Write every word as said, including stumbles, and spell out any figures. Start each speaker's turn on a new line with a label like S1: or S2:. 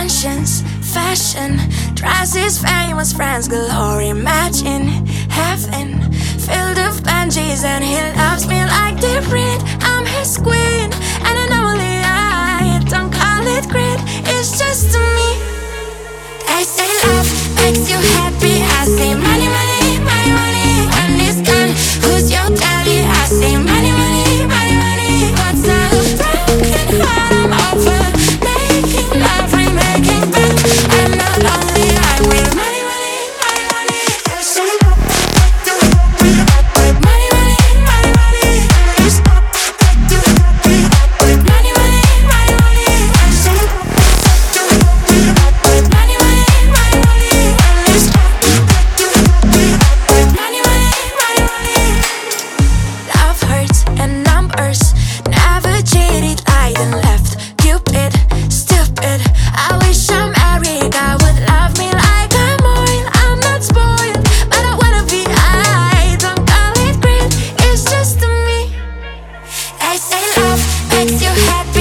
S1: mansions, fashion, dresses, famous friends galore. Imagine heaven filled with Benjis, and he loves me like different. I'm his queen, and I know only I don't call it greed. It's just to me. They say love makes you happy. I say money, money, money, money. When it's done, who's your daddy? I say money, money, money, money. What's a broken heart? I'm over making love, remaking back. I'm not lonely, I will money, money, money, money. They say money, money, money, money. It's money, money, money, money. I say money, money, money, money. It's money, money, money, money. Love hurts and numbers, never cheated, lied and left. Cupid, stupid. I wish I'm married, I would love me like I'm oil. I'm not spoiled, but I wanna be. I don't call it greed, it's just to me. They say love makes you happy.